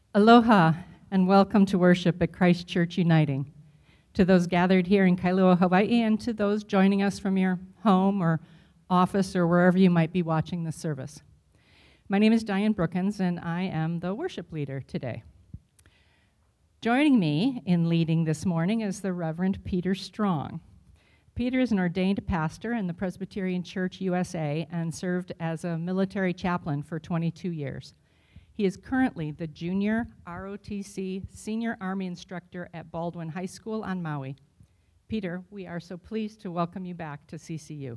Aloha, and welcome to worship at Christ Church Uniting. To those gathered here in Kailua, Hawaii, and to those joining us from your home or office or wherever you might be watching this service. My name is Diane Brookins, and I am the worship leader today. Joining me in leading this morning is the Reverend Peter Strong. Peter is an ordained pastor in the Presbyterian Church USA and served as a military chaplain for 22 years. He is currently the junior ROTC senior Army instructor at Baldwin High School on Maui. Peter, we are so pleased to welcome you back to CCU.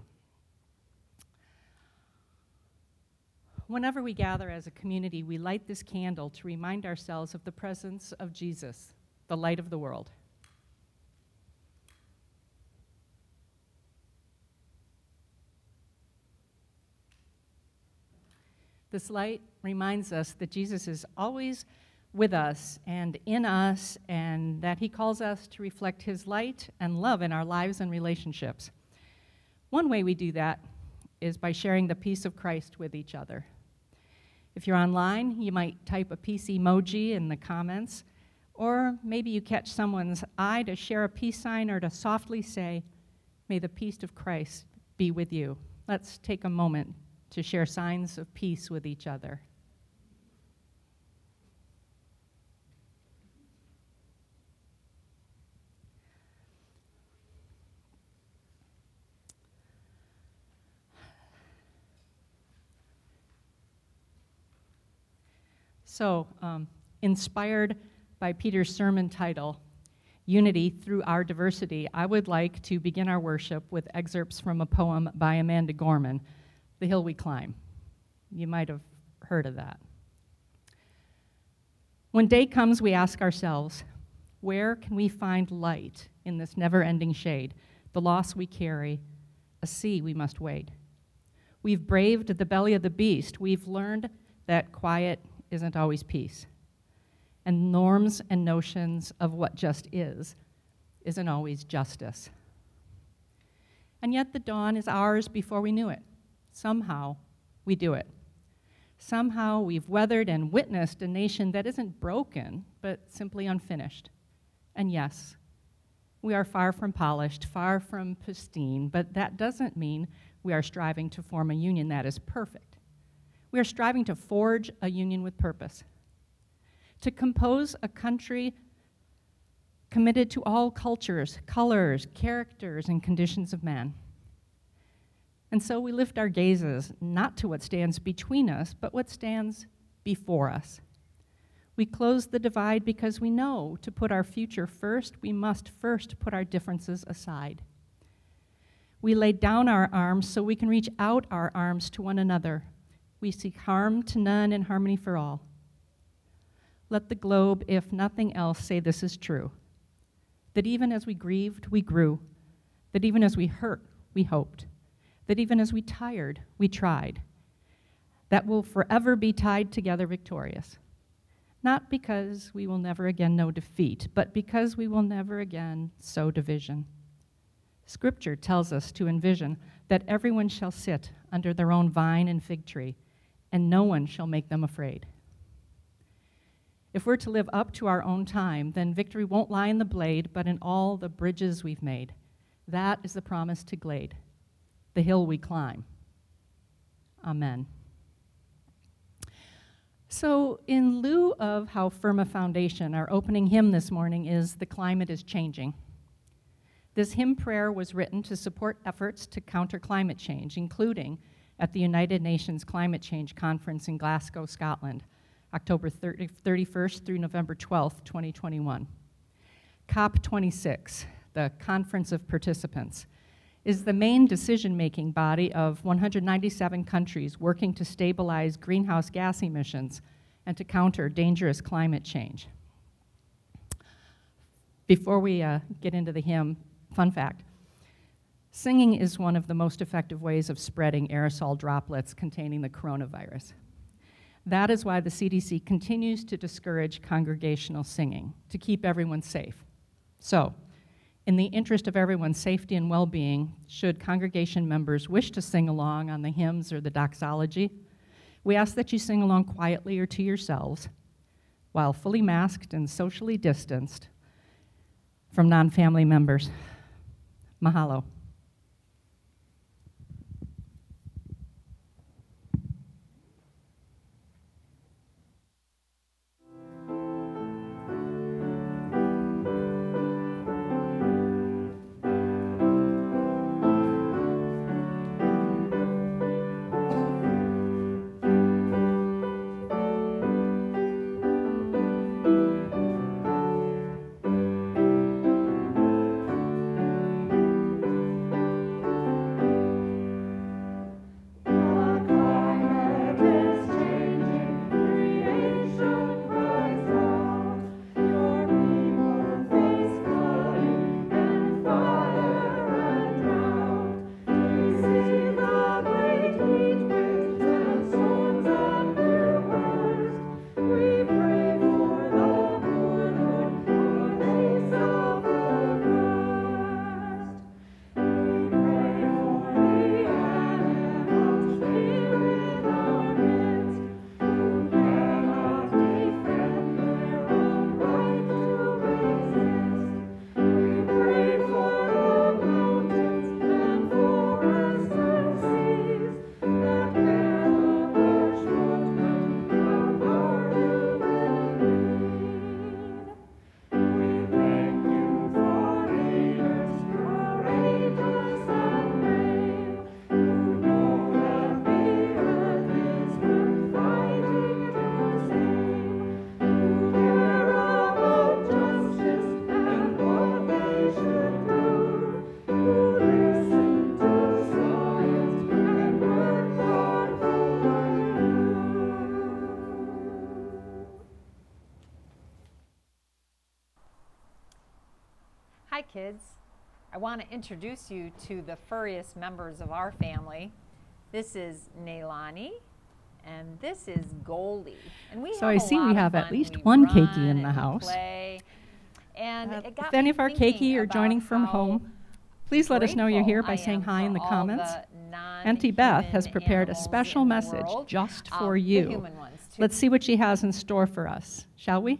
Whenever we gather as a community, we light this candle to remind ourselves of the presence of Jesus, the light of the world. This light reminds us that Jesus is always with us and in us, and that he calls us to reflect his light and love in our lives and relationships. One way we do that is by sharing the peace of Christ with each other. If you're online, you might type a peace emoji in the comments, or maybe you catch someone's eye to share a peace sign or to softly say, "May the peace of Christ be with you." Let's take a moment to share signs of peace with each other. So, inspired by Peter's sermon title, Unity Through Our Diversity, I would like to begin our worship with excerpts from a poem by Amanda Gorman, "The Hill We Climb." You might have heard of that. When day comes, we ask ourselves, where can we find light in this never-ending shade, the loss we carry, a sea we must wade? We've braved the belly of the beast. We've learned that quiet isn't always peace. And norms and notions of what just isn't always justice. And yet the dawn is ours before we knew it. Somehow, we do it. Somehow, we've weathered and witnessed a nation that isn't broken, but simply unfinished. And yes, we are far from polished, far from pristine, but that doesn't mean we are striving to form a union that is perfect. We are striving to forge a union with purpose, to compose a country committed to all cultures, colors, characters, and conditions of man. And so we lift our gazes not to what stands between us, but what stands before us. We close the divide because we know to put our future first, we must first put our differences aside. We lay down our arms so we can reach out our arms to one another. We seek harm to none and harmony for all. Let the globe, if nothing else, say this is true, that even as we grieved, we grew, that even as we hurt, we hoped, that even as we tired, we tried, that we'll forever be tied together victorious, not because we will never again know defeat, but because we will never again sow division. Scripture tells us to envision that everyone shall sit under their own vine and fig tree, and no one shall make them afraid. If we're to live up to our own time, then victory won't lie in the blade, but in all the bridges we've made. That is the promise to Glade, the hill we climb. Amen. So, in lieu of How Firm a Foundation, our opening hymn this morning is "The Climate is Changing." This hymn prayer was written to support efforts to counter climate change, including at the United Nations Climate Change Conference in Glasgow, Scotland, October 31st through November 12th, 2021. COP26, the Conference of Participants, is the main decision-making body of 197 countries working to stabilize greenhouse gas emissions and to counter dangerous climate change. Before we get into the hymn, fun fact, singing is one of the most effective ways of spreading aerosol droplets containing the coronavirus. That is why the CDC continues to discourage congregational singing, to keep everyone safe. So, in the interest of everyone's safety and well-being, should congregation members wish to sing along on the hymns or the doxology, we ask that you sing along quietly or to yourselves, while fully masked and socially distanced from non-family members. Mahalo. Hi kids, I want to introduce you to the furriest members of our family. This is Neilani and this is Goldie. And So I see we have at least one keiki in the house. If any of our keiki are joining from home, please let us know you're here by saying hi in the comments. Auntie Beth has prepared a special message just for you. Let's see what she has in store for us, shall we?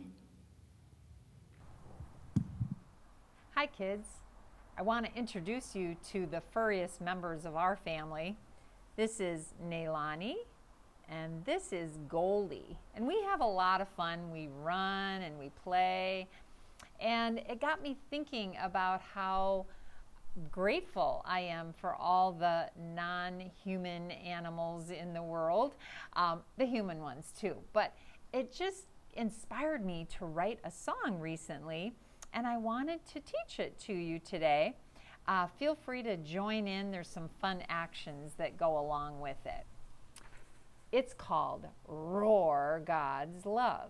Hi kids, I want to introduce you to the furriest members of our family. This is Neilani and this is Goldie. And we have a lot of fun. We run and we play. And it got me thinking about how grateful I am for all the non-human animals in the world, the human ones too. But it just inspired me to write a song recently, and I wanted to teach it to you today. Feel free to join in. There's some fun actions that go along with it. It's called Roar God's Love.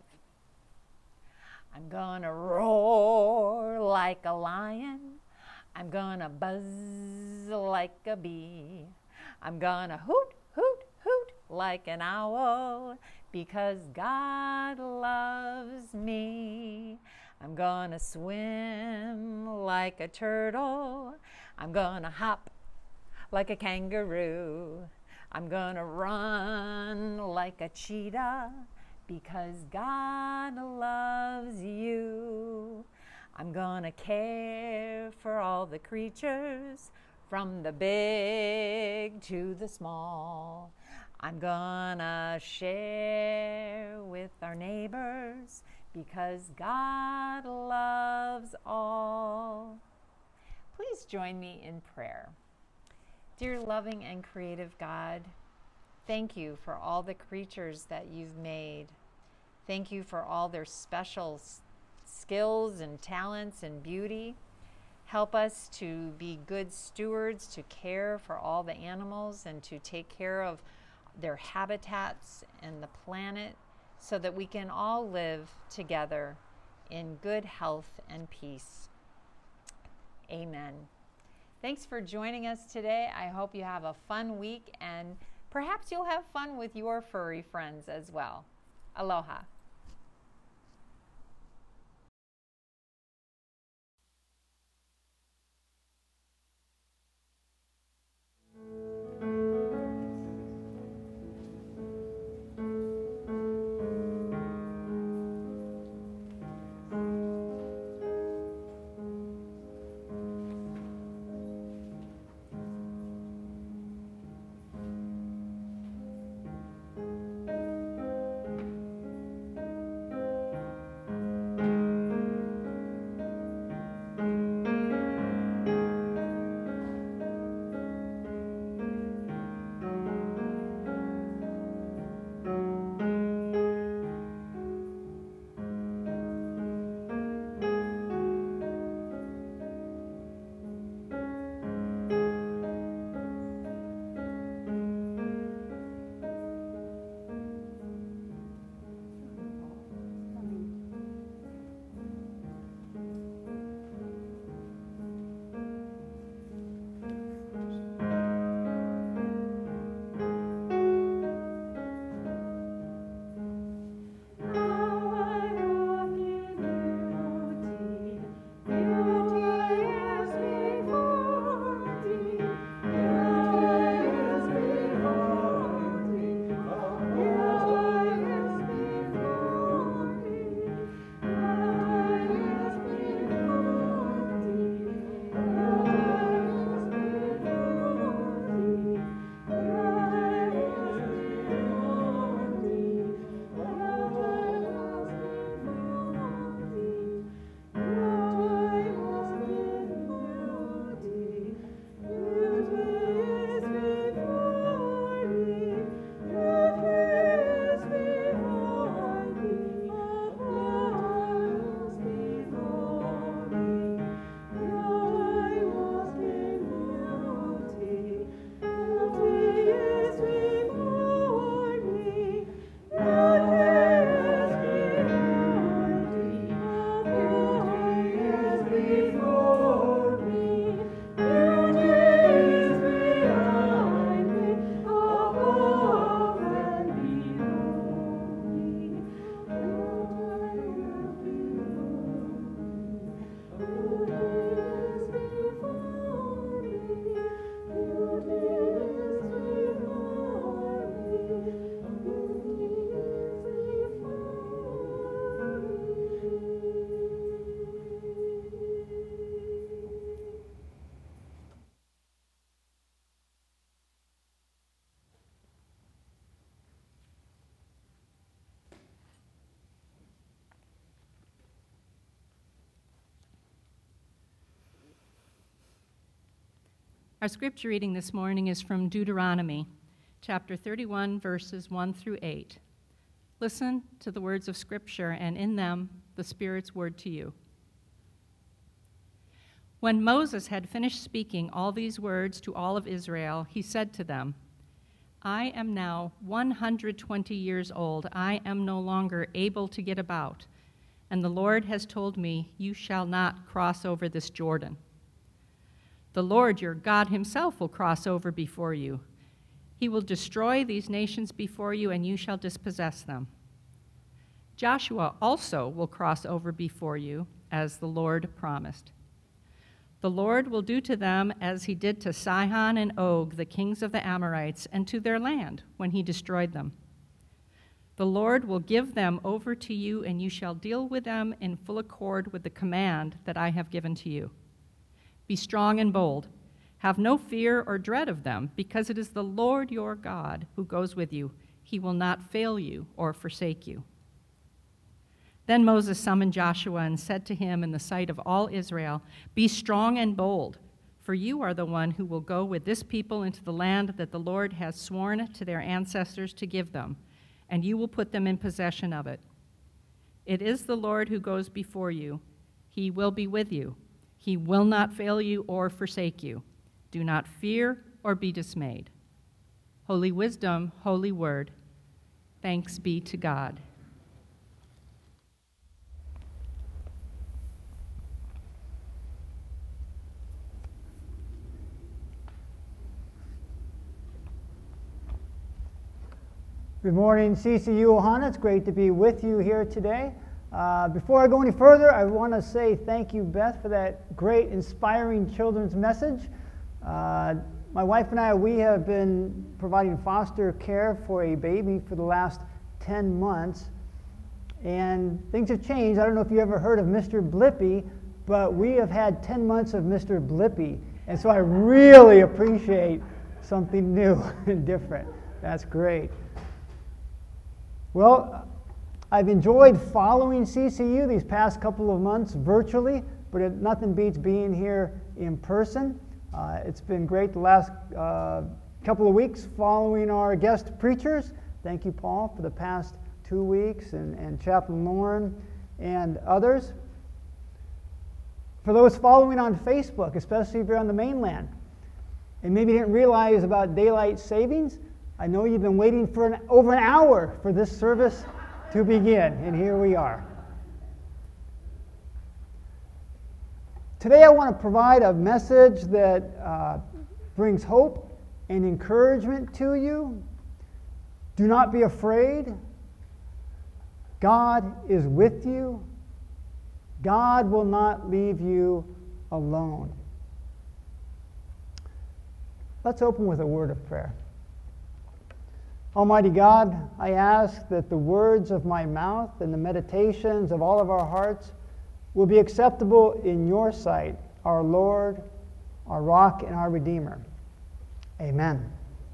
I'm gonna roar like a lion. I'm gonna buzz like a bee. I'm gonna hoot, hoot, hoot like an owl because God loves me. I'm gonna swim like a turtle. I'm gonna hop like a kangaroo. I'm gonna run like a cheetah because God loves you. I'm gonna care for all the creatures from the big to the small. I'm gonna share with our neighbors because God loves all. Please join me in prayer. Dear loving and creative God, thank you for all the creatures that you've made. Thank you for all their special skills and talents and beauty. Help us to be good stewards, to care for all the animals and to take care of their habitats and the planet so that we can all live together in good health and peace. Amen. Thanks for joining us today. I hope you have a fun week and perhaps you'll have fun with your furry friends as well. Aloha. Our scripture reading this morning is from Deuteronomy, chapter 31, verses 1 through 8. Listen to the words of Scripture, and in them, the Spirit's word to you. When Moses had finished speaking all these words to all of Israel, he said to them, I am now 120 years old. I am no longer able to get about, and the Lord has told me, you shall not cross over this Jordan. The Lord your God himself will cross over before you. He will destroy these nations before you, and you shall dispossess them. Joshua also will cross over before you, as the Lord promised. The Lord will do to them as he did to Sihon and Og, the kings of the Amorites, and to their land when he destroyed them. The Lord will give them over to you, and you shall deal with them in full accord with the command that I have given to you. Be strong and bold. Have no fear or dread of them, because it is the Lord your God who goes with you. He will not fail you or forsake you. Then Moses summoned Joshua and said to him in the sight of all Israel, Be strong and bold, for you are the one who will go with this people into the land that the Lord has sworn to their ancestors to give them, and you will put them in possession of it. It is the Lord who goes before you. He will be with you. He will not fail you or forsake you. Do not fear or be dismayed. Holy wisdom, holy word. Thanks be to God. Good morning, CCU Ohana. It's great to be with you here today. Before I go any further, I want to say thank you, Beth, for that great, inspiring children's message. My wife and I, we have been providing foster care for a baby for the last 10 months, and things have changed. I don't know if you ever heard of Mr. Blippi, but we have had 10 months of Mr. Blippi, and so I really appreciate something new and different. That's great. Well, I've enjoyed following CCU these past couple of months virtually, but nothing beats being here in person. It's been great the last couple of weeks following our guest preachers. Thank you, Paul, for the past 2 weeks, and Chaplain Lauren and others. For those following on Facebook, especially if you're on the mainland, and maybe didn't realize about daylight savings, I know you've been waiting for over an hour for this service to begin, and here we are. Today I want to provide a message that brings hope and encouragement to you. Do not be afraid. God is with you. God will not leave you alone. Let's open with a word of prayer. Almighty God, I ask that the words of my mouth and the meditations of all of our hearts will be acceptable in your sight, our Lord, our rock, and our Redeemer. Amen.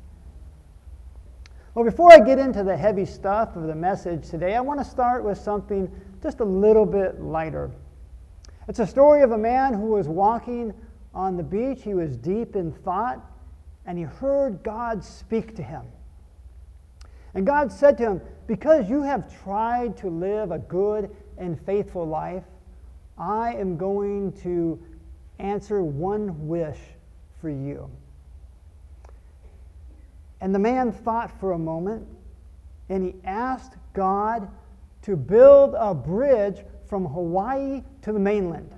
Well, before I get into the heavy stuff of the message today, I want to start with something just a little bit lighter. It's a story of a man who was walking on the beach. He was deep in thought, and he heard God speak to him. And God said to him, because you have tried to live a good and faithful life, I am going to answer one wish for you. And the man thought for a moment, and he asked God to build a bridge from Hawaii to the mainland.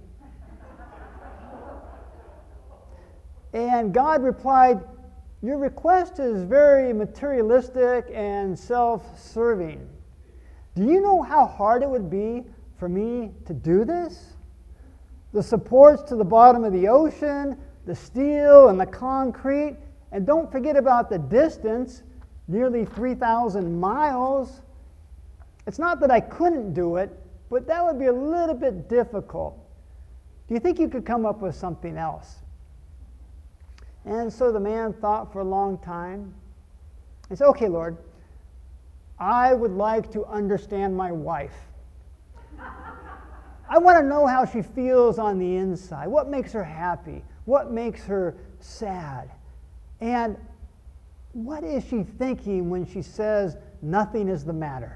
And God replied, your request is very materialistic and self-serving. Do you know how hard it would be for me to do this? The supports to the bottom of the ocean, the steel and the concrete, and don't forget about the distance, nearly 3,000 miles. It's not that I couldn't do it, but that would be a little bit difficult. Do you think you could come up with something else? And so the man thought for a long time and said, okay, Lord, I would like to understand my wife. I want to know how she feels on the inside. What makes her happy? What makes her sad? And what is she thinking when she says, nothing is the matter?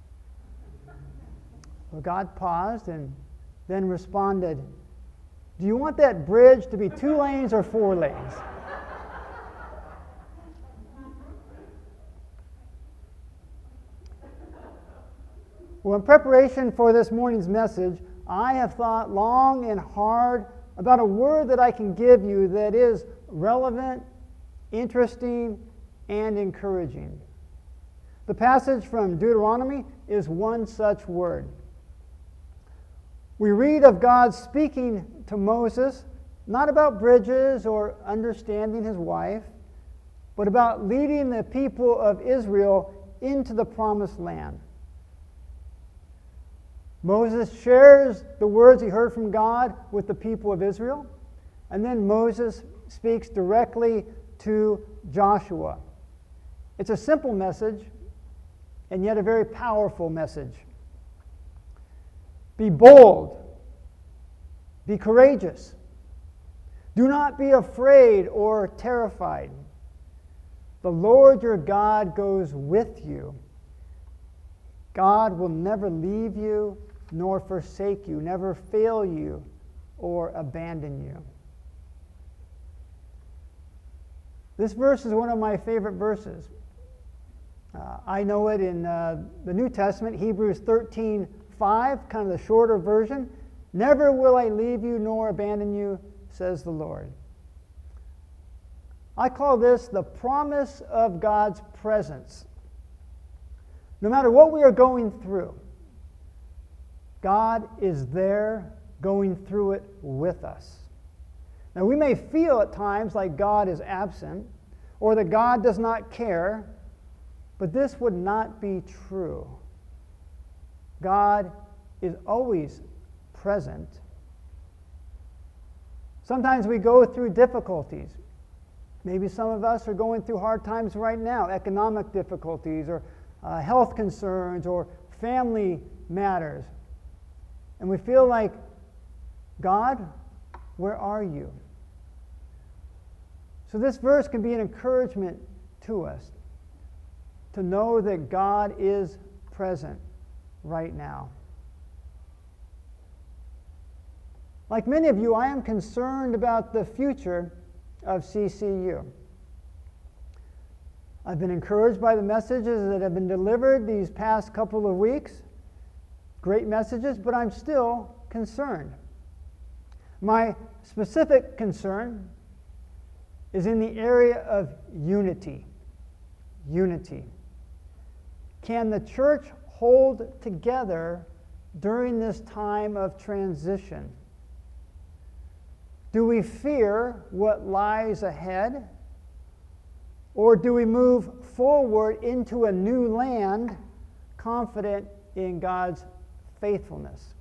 Well, God paused and then responded, do you want that bridge to be 2 lanes or 4 lanes? Well, in preparation for this morning's message, I have thought long and hard about a word that I can give you that is relevant, interesting, and encouraging. The passage from Deuteronomy is one such word. We read of God speaking to Moses, not about bridges or understanding his wife, but about leading the people of Israel into the promised land. Moses shares the words he heard from God with the people of Israel, and then Moses speaks directly to Joshua. It's a simple message, and yet a very powerful message. Be bold. Be courageous. Do not be afraid or terrified. The Lord your God goes with you. God will never leave you nor forsake you, never fail you or abandon you. This verse is one of my favorite verses. I know it in the New Testament, Hebrews 13:5, kind of the shorter version. Never will I leave you nor abandon you, says the Lord. I call this the promise of God's presence. No matter what we are going through, God is there going through it with us. Now, we may feel at times like God is absent or that God does not care, but this would not be true. God is always present. Sometimes we go through difficulties. Maybe some of us are going through hard times right now, economic difficulties or health concerns or family matters. And we feel like, God, where are you? So this verse can be an encouragement to us to know that God is present right now. Like many of you, I am concerned about the future of CCU. I've been encouraged by the messages that have been delivered these past couple of weeks. Great messages, but I'm still concerned. My specific concern is in the area of unity. Unity. Can the church hold together during this time of transition? Do we fear what lies ahead? Or do we move forward into a new land confident in God's faithfulness?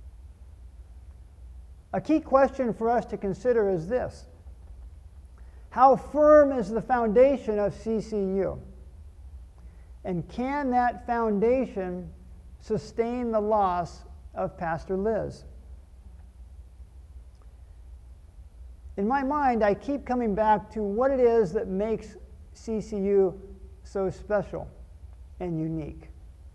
A key question for us to consider is this: how firm is the foundation of CCU? And can that foundation sustain the loss of Pastor Liz? In my mind, I keep coming back to what it is that makes CCU so special and unique.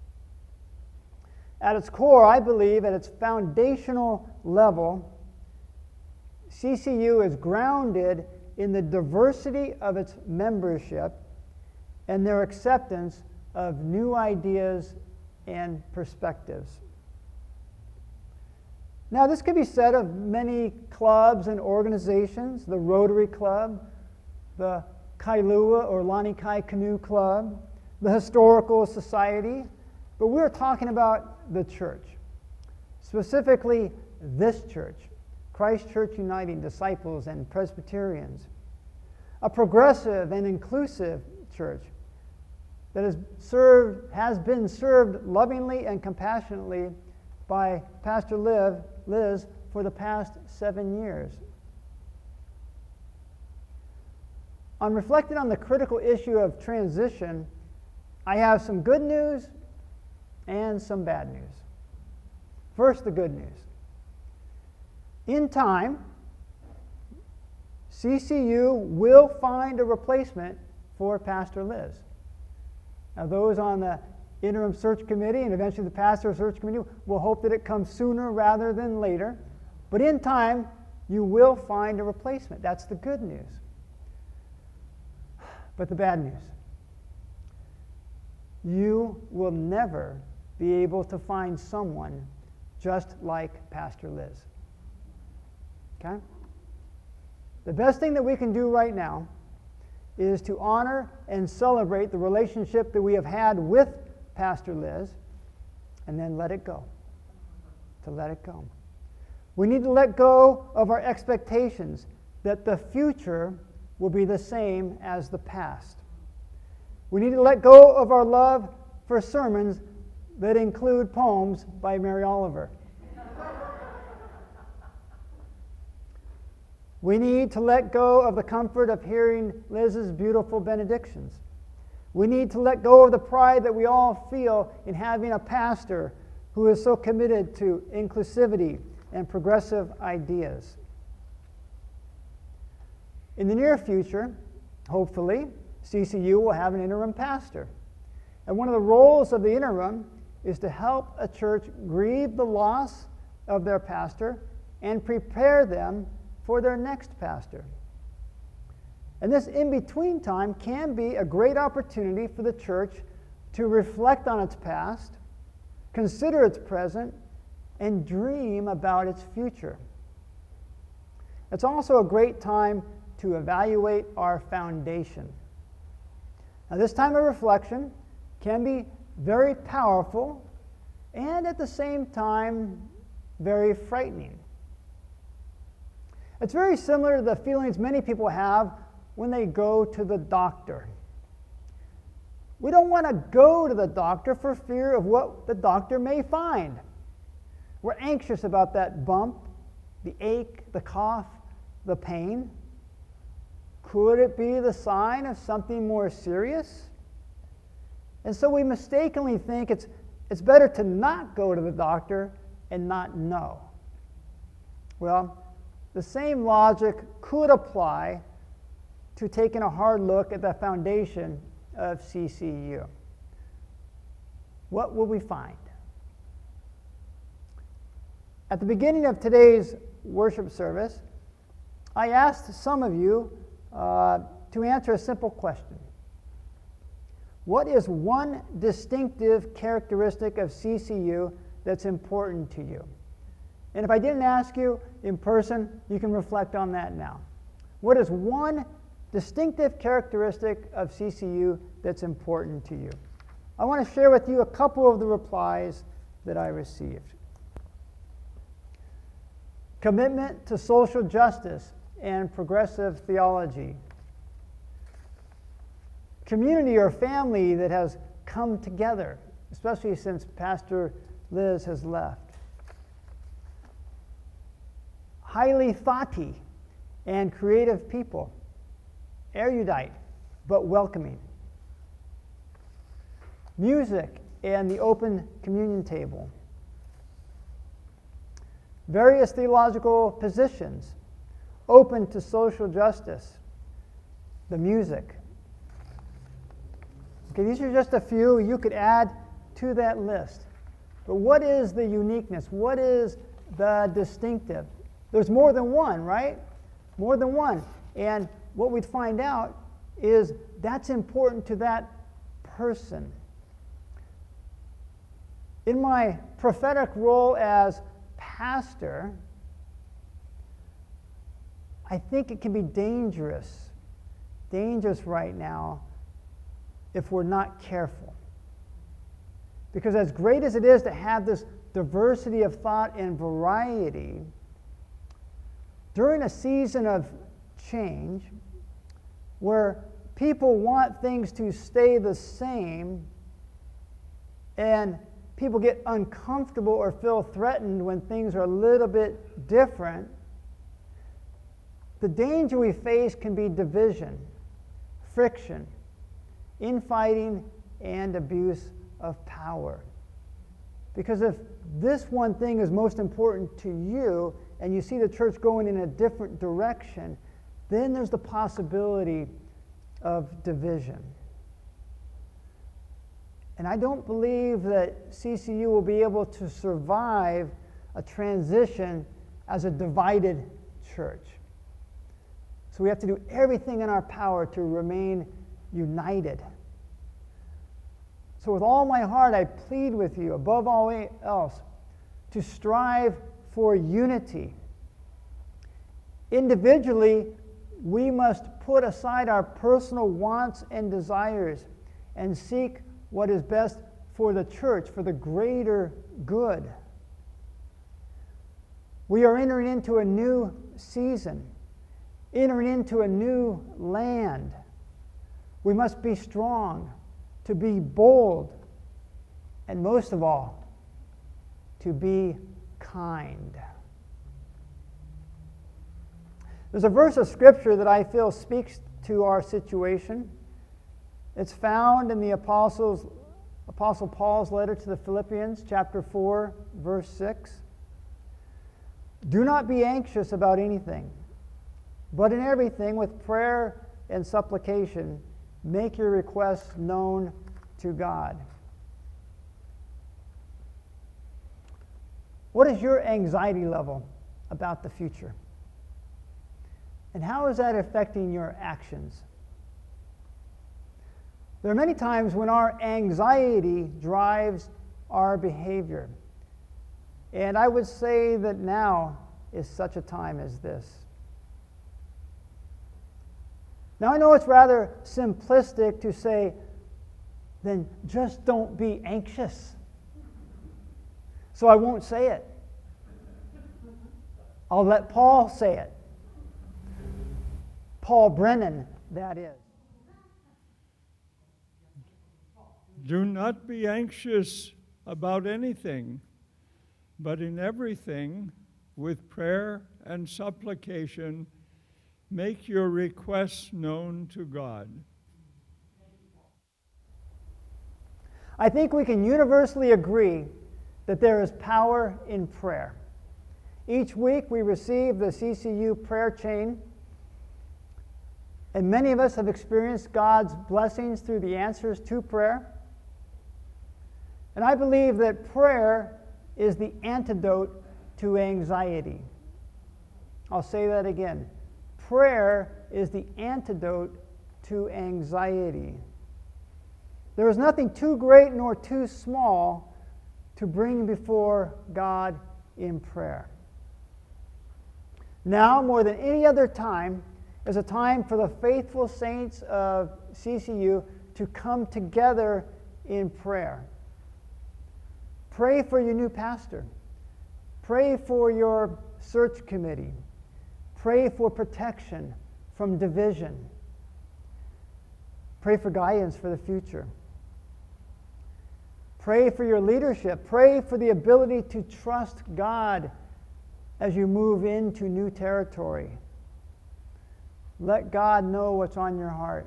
At its core, I believe, at its foundational level, CCU is grounded in the diversity of its membership and their acceptance of new ideas and perspectives. Now, this could be said of many clubs and organizations: the Rotary Club, the Kailua or Lanikai Canoe Club, the Historical Society, but we're talking about the church, specifically this church, Christ Church Uniting Disciples and Presbyterians, a progressive and inclusive church that has been served lovingly and compassionately by Pastor Liz for the past 7 years. On reflecting on the critical issue of transition, I have some good news and some bad news. First, the good news. In time, CCU will find a replacement for Pastor Liz. Now, those on the interim search committee and eventually the pastor search committee will hope that it comes sooner rather than later. But in time, you will find a replacement. That's the good news. But the bad news, you will never be able to find someone just like Pastor Liz. Okay? The best thing that we can do right now is to honor and celebrate the relationship that we have had with Pastor Liz, and then let it go. To let it go. We need to let go of our expectations that the future will be the same as the past. We need to let go of our love for sermons that include poems by Mary Oliver. We need to let go of the comfort of hearing Liz's beautiful benedictions. We need to let go of the pride that we all feel in having a pastor who is so committed to inclusivity and progressive ideas. In the near future, hopefully, CCU will have an interim pastor. And one of the roles of the interim is to help a church grieve the loss of their pastor and prepare them for their next pastor. And this in-between time can be a great opportunity for the church to reflect on its past, consider its present, and dream about its future. It's also a great time to evaluate our foundation. Now, this time of reflection can be very powerful and at the same time very frightening. It's very similar to the feelings many people have when they go to the doctor. We don't want to go to the doctor for fear of what the doctor may find. We're anxious about that bump, the ache, the cough, the pain. Could it be the sign of something more serious? And so we mistakenly think it's better to not go to the doctor and not know. Well, the same logic could apply to taking a hard look at the foundation of CCU. What will we find? At the beginning of today's worship service, I asked some of you to answer a simple question. What is one distinctive characteristic of CCU that's important to you? And if I didn't ask you in person, you can reflect on that now. What is one distinctive characteristic of CCU that's important to you? I want to share with you a couple of the replies that I received. Commitment to social justice and progressive theology. Community or family that has come together, especially since Pastor Liz has left. Highly thoughty and creative people. Erudite, but welcoming. Music and the open communion table. Various theological positions, open to social justice. The music. Okay, these are just a few you could add to that list. But what is the uniqueness? What is the distinctive? There's more than one, right? More than one. And what we'd find out is that's important to that person. In my prophetic role as pastor, I think it can be dangerous right now if we're not careful. Because as great as it is to have this diversity of thought and variety, during a season of change where people want things to stay the same and people get uncomfortable or feel threatened when things are a little bit different, the danger we face can be division, friction, infighting, and abuse of power. Because if this one thing is most important to you, and you see the church going in a different direction, then there's the possibility of division. And I don't believe that CCU will be able to survive a transition as a divided church. So we have to do everything in our power to remain united. So with all my heart, I plead with you, above all else, to strive for unity. Individually, we must put aside our personal wants and desires and seek what is best for the church, for the greater good. We are entering into a new season, entering into a new land. We must be strong, to be bold, and most of all, to be kind. There's a verse of Scripture that I feel speaks to our situation. It's found in the Apostle Paul's letter to the Philippians, chapter 4, verse 6. Do not be anxious about anything, but in everything, with prayer and supplication, make your requests known to God. What is your anxiety level about the future? And how is that affecting your actions? There are many times when our anxiety drives our behavior. And I would say that now is such a time as this. Now, I know it's rather simplistic to say, then just don't be anxious. So I won't say it. I'll let Paul say it. Paul Brennan, that is. Do not be anxious about anything, but in everything, with prayer and supplication, make your requests known to God. I think we can universally agree that there is power in prayer. Each week we receive the CCU prayer chain, and many of us have experienced God's blessings through the answers to prayer. And I believe that prayer is the antidote to anxiety. I'll say that again. Prayer is the antidote to anxiety. There is nothing too great nor too small to bring before God in prayer. Now, more than any other time, is a time for the faithful saints of CCU to come together in prayer. Pray for your new pastor. Pray for your search committee. Pray for protection from division. Pray for guidance for the future. Pray for your leadership. Pray for the ability to trust God as you move into new territory. Let God know what's on your heart.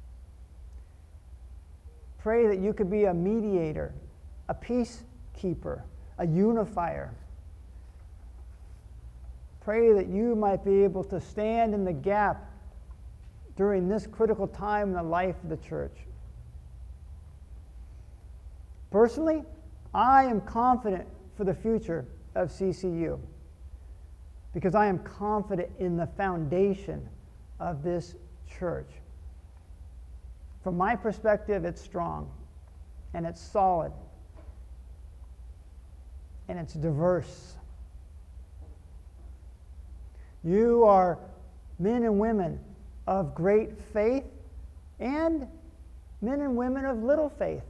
Pray that you could be a mediator, a peacekeeper, a unifier. Pray that you might be able to stand in the gap during this critical time in the life of the church. Personally, I am confident for the future of CCU because I am confident in the foundation of this church. From my perspective, it's strong, and it's solid, and it's diverse. You are men and women of great faith and men and women of little faith.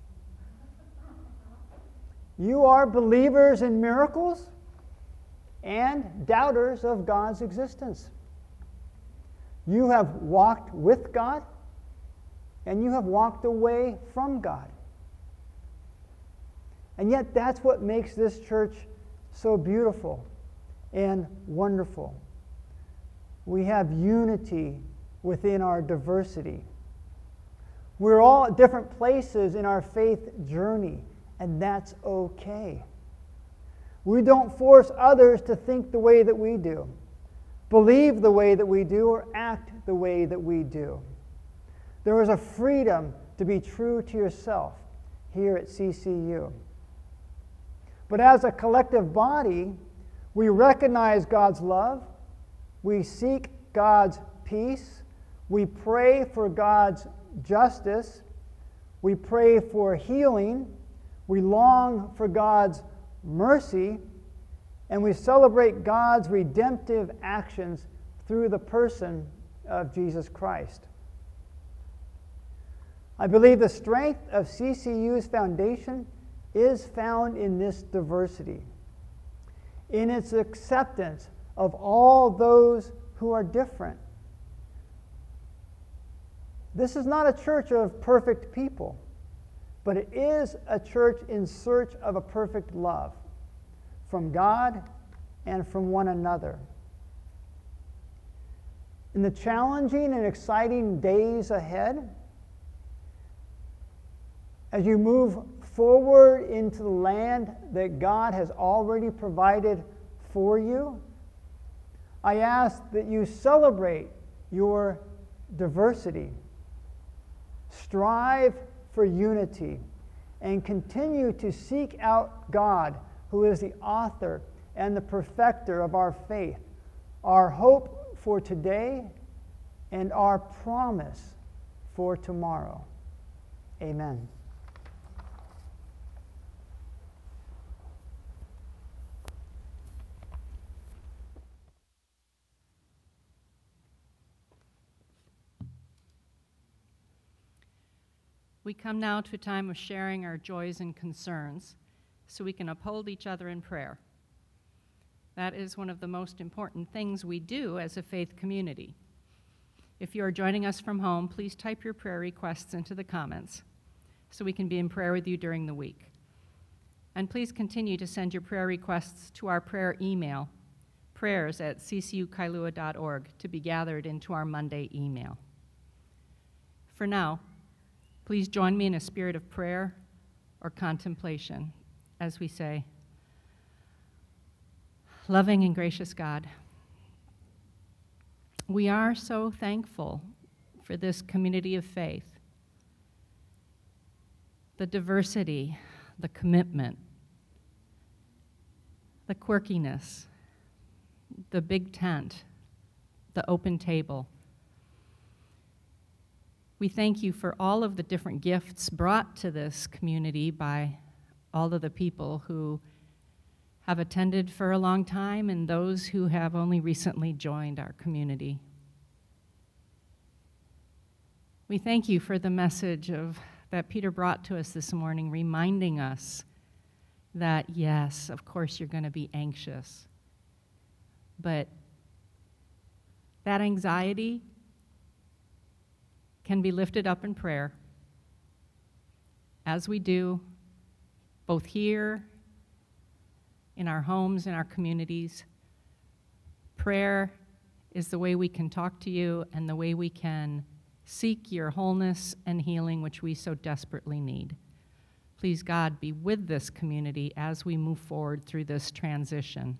You are believers in miracles and doubters of God's existence. You have walked with God and you have walked away from God. And yet that's what makes this church so beautiful and wonderful. We have unity within our diversity. We're all at different places in our faith journey, and that's okay. We don't force others to think the way that we do. believe the way that we do, or act the way that we do. There is a freedom to be true to yourself here at CCU. But as a collective body, we recognize God's love, we seek God's peace, we pray for God's justice, we pray for healing, we long for God's mercy, and we celebrate God's redemptive actions through the person of Jesus Christ. I believe the strength of CCU's foundation is found in this diversity, in its acceptance of all those who are different. This is not a church of perfect people, but it is a church in search of a perfect love from God and from one another. In the challenging and exciting days ahead, as you move forward into the land that God has already provided for you, I ask that you celebrate your diversity, strive for unity, and continue to seek out God, who is the author and the perfecter of our faith, our hope for today, and our promise for tomorrow. Amen. We come now to a time of sharing our joys and concerns so we can uphold each other in prayer. That is one of the most important things we do as a faith community. If you are joining us from home, please type your prayer requests into the comments so we can be in prayer with you during the week. And please continue to send your prayer requests to our prayer email, prayers@ccukailua.org, to be gathered into our Monday email. For now, please join me in a spirit of prayer or contemplation as we say, loving and gracious God, we are so thankful for this community of faith, the diversity, the commitment, the quirkiness, the big tent, the open table. We thank you for all of the different gifts brought to this community by all of the people who have attended for a long time and those who have only recently joined our community. We thank you for the message that Peter brought to us this morning, reminding us that, yes, of course you're going to be anxious, but that anxiety can be lifted up in prayer, as we do both here, in our homes, in our communities. Prayer is the way we can talk to you and the way we can seek your wholeness and healing, which we so desperately need. Please, God, be with this community as we move forward through this transition.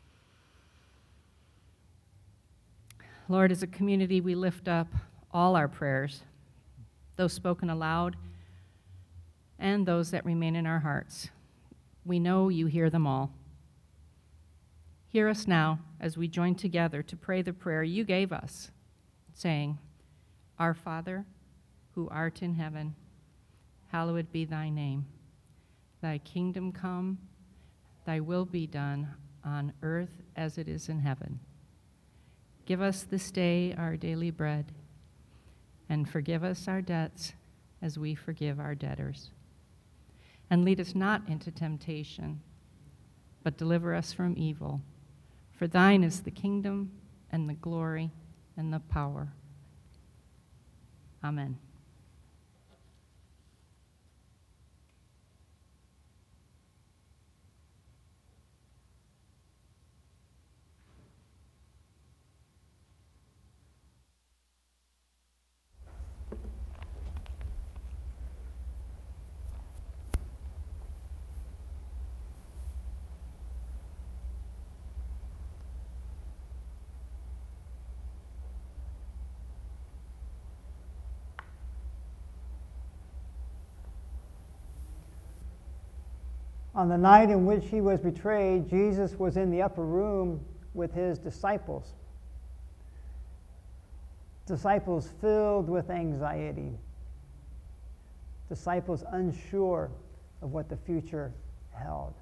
Lord, as a community, we lift up all our prayers, those spoken aloud and those that remain in our hearts. We know you hear them all. Hear us now as we join together to pray the prayer you gave us, saying, Our Father, who art in heaven, hallowed be thy name. Thy kingdom come, thy will be done on earth as it is in heaven. Give us this day our daily bread, and forgive us our debts as we forgive our debtors. And lead us not into temptation, but deliver us from evil. For thine is the kingdom and the glory and the power. Amen. On the night in which he was betrayed, Jesus was in the upper room with his disciples. Disciples filled with anxiety. Disciples unsure of what the future held.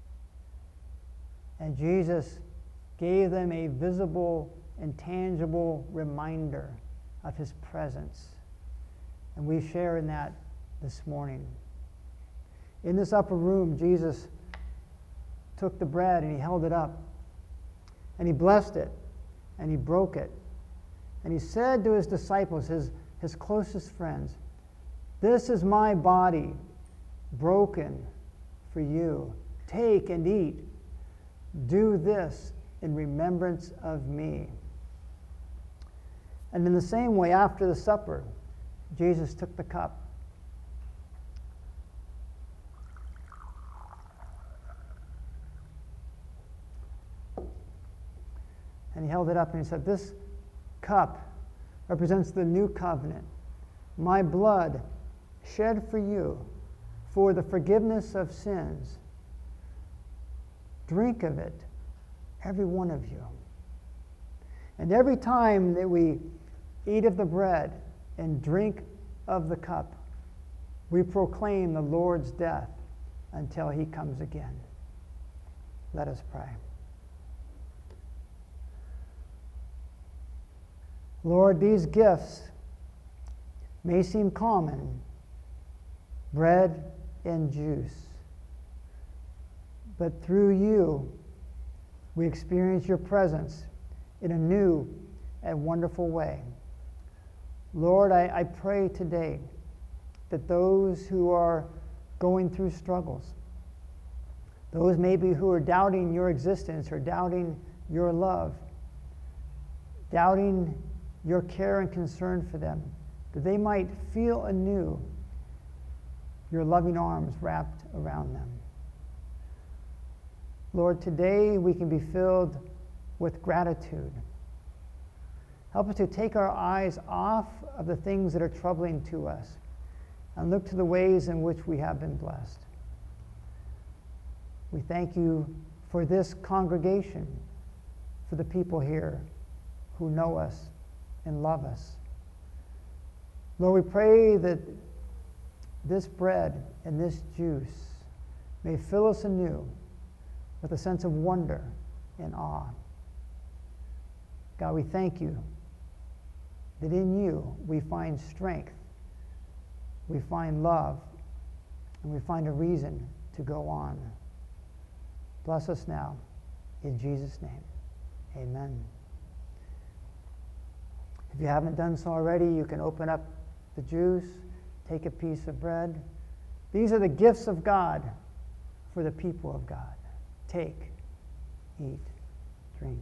And Jesus gave them a visible and tangible reminder of his presence. And we share in that this morning. In this upper room, Jesus took the bread and he held it up. And he blessed it. And he broke it. And he said to his disciples, his closest friends, "This is my body broken for you. Take and eat. Do this in remembrance of me." And in the same way, after the supper, Jesus took the cup. And he held it up and he said, "This cup represents the new covenant, my blood shed for you for the forgiveness of sins. Drink of it, every one of you. And every time that we eat of the bread and drink of the cup, we proclaim the Lord's death until he comes again." Let us pray. Lord, these gifts may seem common, bread and juice, but through you, we experience your presence in a new and wonderful way. Lord, I pray today that those who are going through struggles, those maybe who are doubting your existence or doubting your love, doubting your care and concern for them, that they might feel anew your loving arms wrapped around them. Lord, today we can be filled with gratitude. Help us to take our eyes off of the things that are troubling to us and look to the ways in which we have been blessed. We thank you for this congregation, for the people here who know us and love us. Lord, we pray that this bread and this juice may fill us anew with a sense of wonder and awe. God, we thank you that in you we find strength, we find love, and we find a reason to go on. Bless us now. In Jesus' name, amen. If you haven't done so already, you can open up the juice, take a piece of bread. These are the gifts of God for the people of God. Take, eat, drink.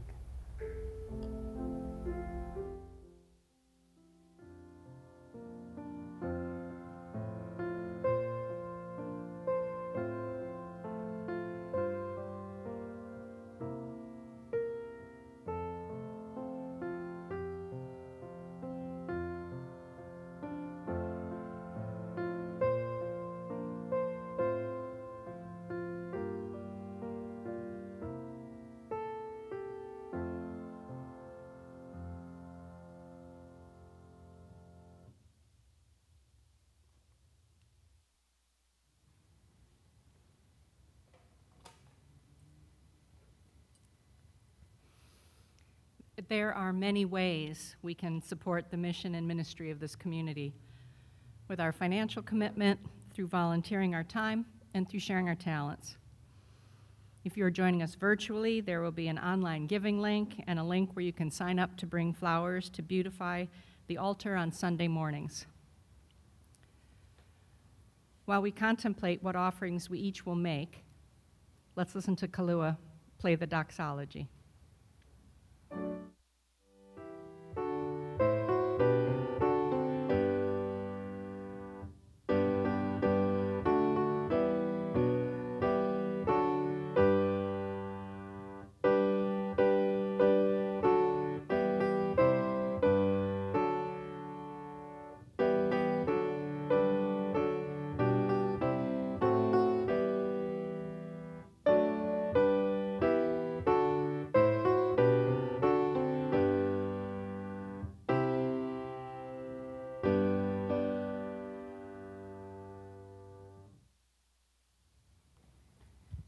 There are many ways we can support the mission and ministry of this community, with our financial commitment, through volunteering our time, and through sharing our talents. If you're joining us virtually, there will be an online giving link and a link where you can sign up to bring flowers to beautify the altar on Sunday mornings. While we contemplate what offerings we each will make, let's listen to Kalua play the doxology.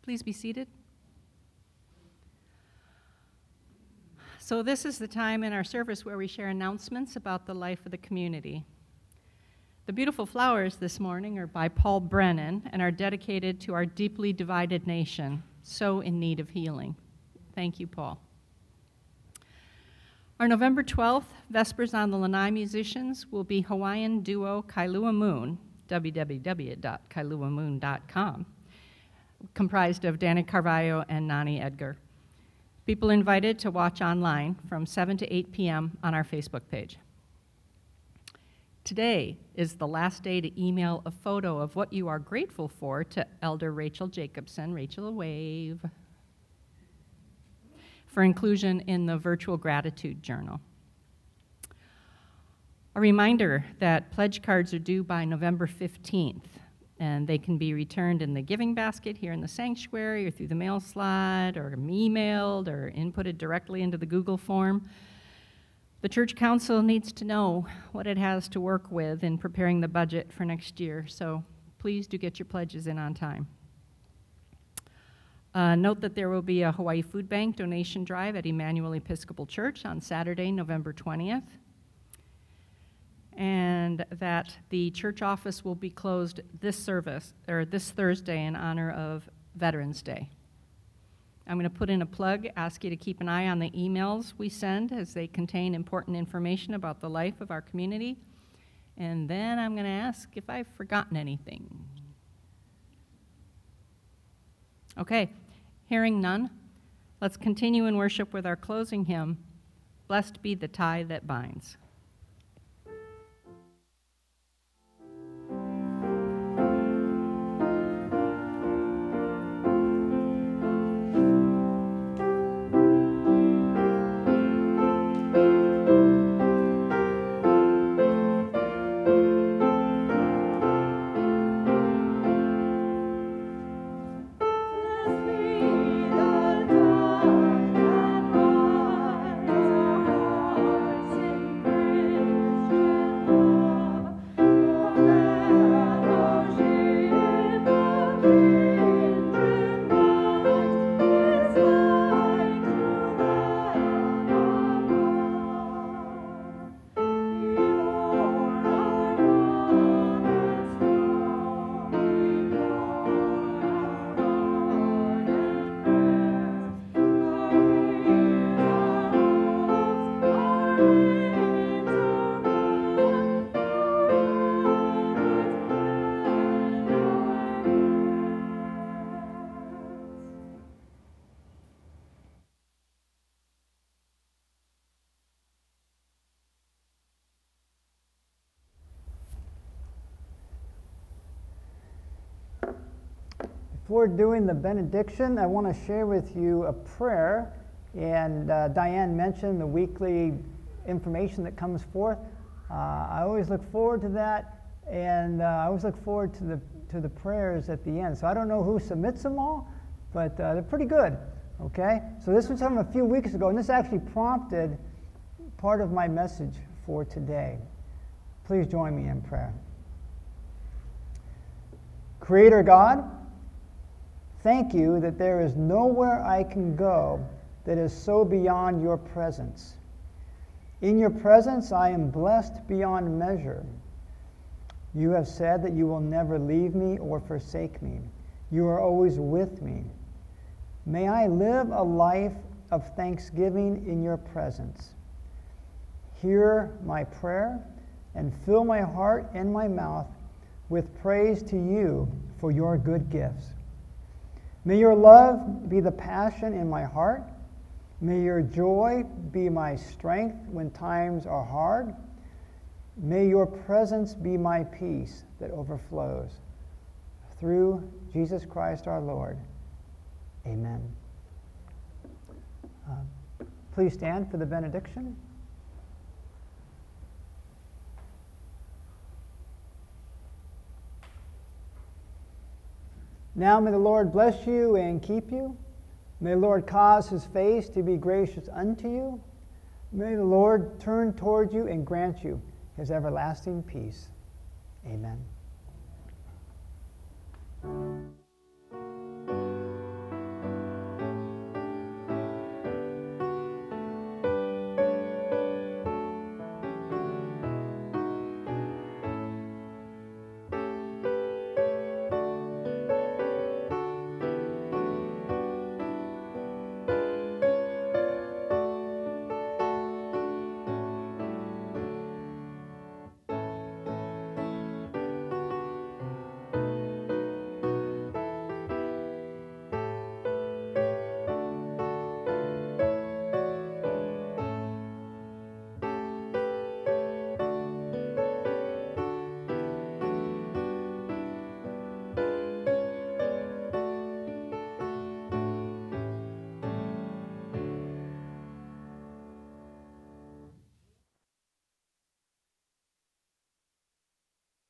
Please be seated. So this is the time in our service where we share announcements about the life of the community. The beautiful flowers this morning are by Paul Brennan and are dedicated to our deeply divided nation, so in need of healing. Thank you, Paul. Our November 12th Vespers on the Lanai musicians will be Hawaiian duo Kailua Moon, www.kailuamoon.com, comprised of Danny Carvalho and Nani Edgar. People invited to watch online from 7 to 8 p.m. on our Facebook page. Today is the last day to email a photo of what you are grateful for to Elder Rachel Jacobson. Rachel, a wave. For inclusion in the virtual gratitude journal. A reminder that pledge cards are due by November 15th, and they can be returned in the giving basket here in the sanctuary or through the mail slot or emailed or inputted directly into the Google form. The Church Council needs to know what it has to work with in preparing the budget for next year, so please do get your pledges in on time. Note that there will be a Hawaii Food Bank donation drive at Emmanuel Episcopal Church on Saturday, November 20th. And that the church office will be closed this Thursday in honor of Veterans Day. I'm going to put in a plug, ask you to keep an eye on the emails we send as they contain important information about the life of our community. And then I'm going to ask if I've forgotten anything. Okay, hearing none, let's continue in worship with our closing hymn, Blessed Be the Tie That Binds. Before doing the benediction, I want to share with you a prayer. And Diane mentioned the weekly information that comes forth. I always look forward to that, and I always look forward to the prayers at the end. So I don't know who submits them all, but they're pretty good. Okay? So this was from a few weeks ago, and this actually prompted part of my message for today. Please join me in prayer. Creator God, thank you that there is nowhere I can go that is so beyond your presence. In your presence, I am blessed beyond measure. You have said that you will never leave me or forsake me. You are always with me. May I live a life of thanksgiving in your presence. Hear my prayer and fill my heart and my mouth with praise to you for your good gifts. May your love be the passion in my heart. May your joy be my strength when times are hard. May your presence be my peace that overflows. Through Jesus Christ our Lord. Amen. Please stand for the benediction. Now may the Lord bless you and keep you. May the Lord cause his face to be gracious unto you. May the Lord turn toward you and grant you his everlasting peace. Amen.